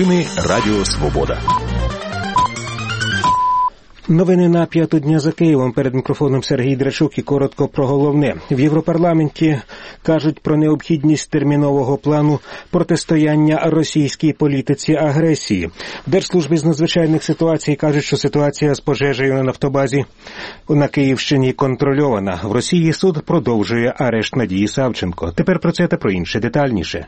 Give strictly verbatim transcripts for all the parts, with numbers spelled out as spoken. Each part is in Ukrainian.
Новини Радіо Свобода. Новини на п'яту дня за Києвом. Перед мікрофоном Сергій Драчук і коротко про головне. В Європарламенті кажуть про необхідність термінового плану протистояння російській політиці агресії. В Держслужбі з надзвичайних ситуацій кажуть, що ситуація з пожежею на нафтобазі на Київщині контрольована. В Росії суд продовжує арешт Надії Савченко. Тепер про це та про інше детальніше.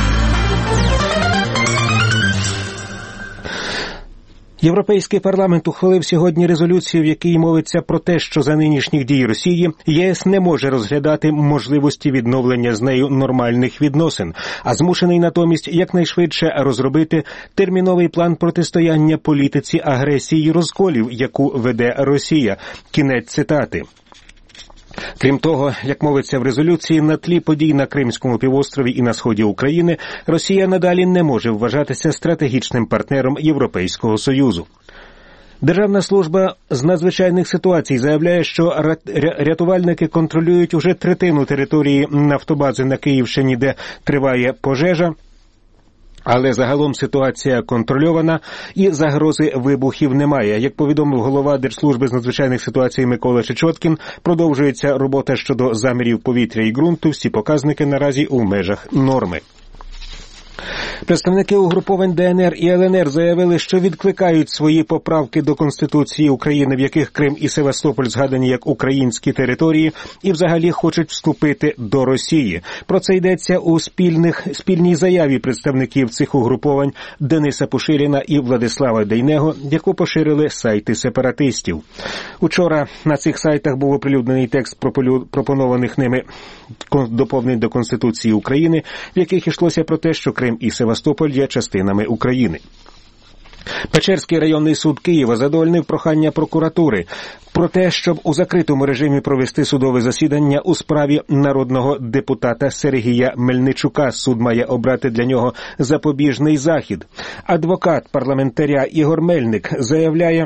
Європейський парламент ухвалив сьогодні резолюцію, в якій мовиться про те, що за нинішніх дій Росії ЄС не може розглядати можливості відновлення з нею нормальних відносин, а змушений натомість якнайшвидше розробити терміновий план протистояння політиці агресії і розколів, яку веде Росія. Кінець цитати. Крім того, як мовиться в резолюції, на тлі подій на Кримському півострові і на сході України, Росія надалі не може вважатися стратегічним партнером Європейського Союзу. Державна служба з надзвичайних ситуацій заявляє, що рятувальники контролюють уже третину території нафтобази на Київщині, де триває пожежа. Але загалом ситуація контрольована і загрози вибухів немає. Як повідомив голова Держслужби з надзвичайних ситуацій Микола Чечоткін, продовжується робота щодо замірів повітря і ґрунту. Всі показники наразі у межах норми. Представники угруповань Де Ен Ер і Ел Ен Ер заявили, що відкликають свої поправки до Конституції України, в яких Крим і Севастополь згадані як українські території, і взагалі хочуть вступити до Росії. Про це йдеться у спільних, спільній заяві представників цих угруповань Дениса Пушиліна і Владислава Дейнего, яку поширили сайти сепаратистів. Учора на цих сайтах був оприлюднений текст пропонованих ними доповнень до Конституції України, в яких йшлося про те, що Крим і Севастополь є частинами України. Печерський районний суд Києва задовольнив прохання прокуратури про те, щоб у закритому режимі провести судове засідання у справі народного депутата Сергія Мельничука. Суд має обрати для нього запобіжний захід. Адвокат парламентаря Ігор Мельник заявляє,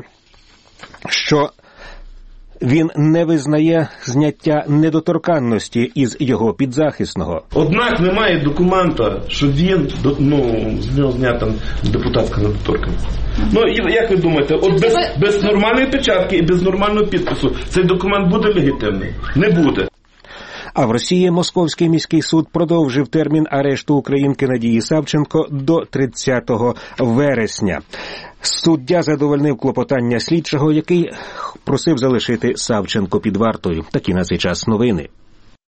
що він не визнає зняття недоторканності із його підзахисного. Однак немає документа, що він, ну, з нього знята депутатська недоторканність. Ну, і як ви думаєте, от без, без нормальної печатки і без нормального підпису цей документ буде легітимний? Не буде. А в Росії Московський міський суд продовжив термін арешту українки Надії Савченко до тридцятого вересня. Суддя задовольнив клопотання слідчого, який просив залишити Савченко під вартою. Такі на цей час новини.